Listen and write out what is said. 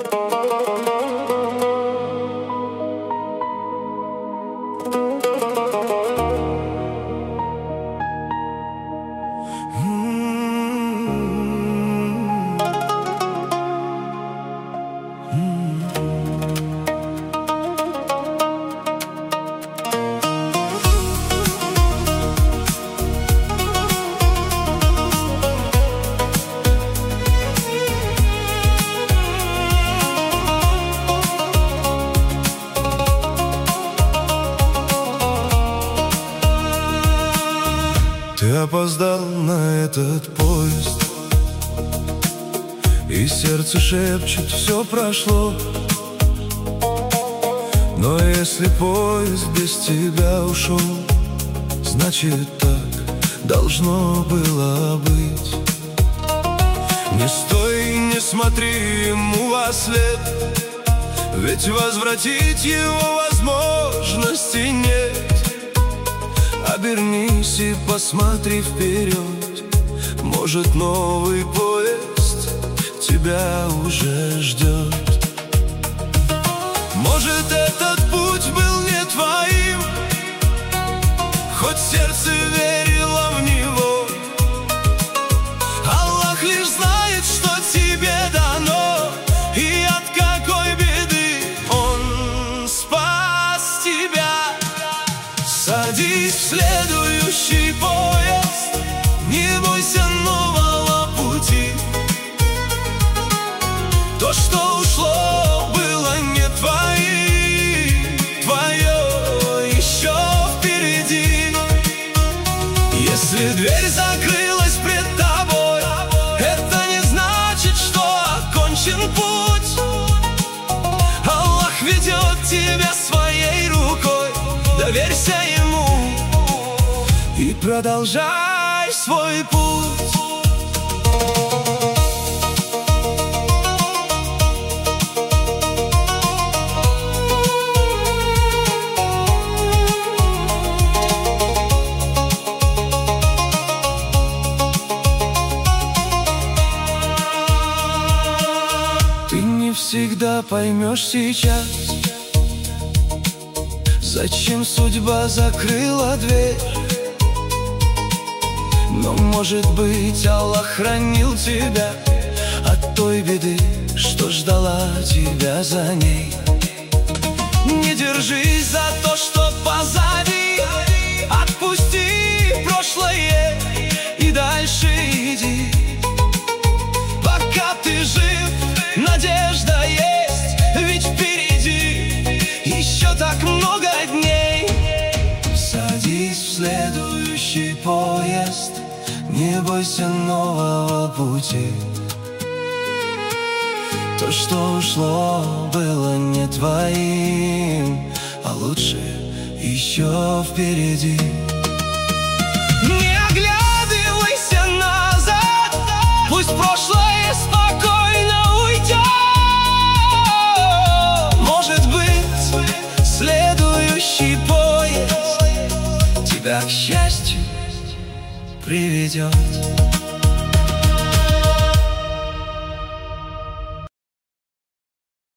Ты опоздал на этот поезд, и сердце шепчет: все прошло. Но если поезд без тебя ушел, значит так должно было быть. Не стой, не смотри ему во след, ведь возвратить его возможности нет. Обернись и посмотри вперед, может, новый поезд тебя уже ждет. Может, этот путь был не твоим, хоть сердце верило в него. Аллах лишь знает, что тебе дано, и от какой беды Он спас тебя. Садись в следующий поезд, не бойся нового пути. То, что ушло, было не твоим, твое еще впереди. Если дверь закрылась пред тобой, это не значит, что окончен путь. Аллах ведет тебя своей рукой, доверься Ему и продолжай свой путь. Ты не всегда поймешь сейчас, зачем судьба закрыла дверь. Но, может быть, Аллах хранил тебя от той беды, что ждала тебя за ней. Не держись за то, что позади, отпусти прошлое и дальше иди. Пока ты жив, надежда есть, ведь впереди еще так много дней. Садись в следующий поезд, не бойся нового пути. То, что ушло, было не твоим, а лучше еще впереди. Не оглядывайся назад, пусть прошлое спокойно уйдет. Может быть, следующий поезд тебя к счастью приведет.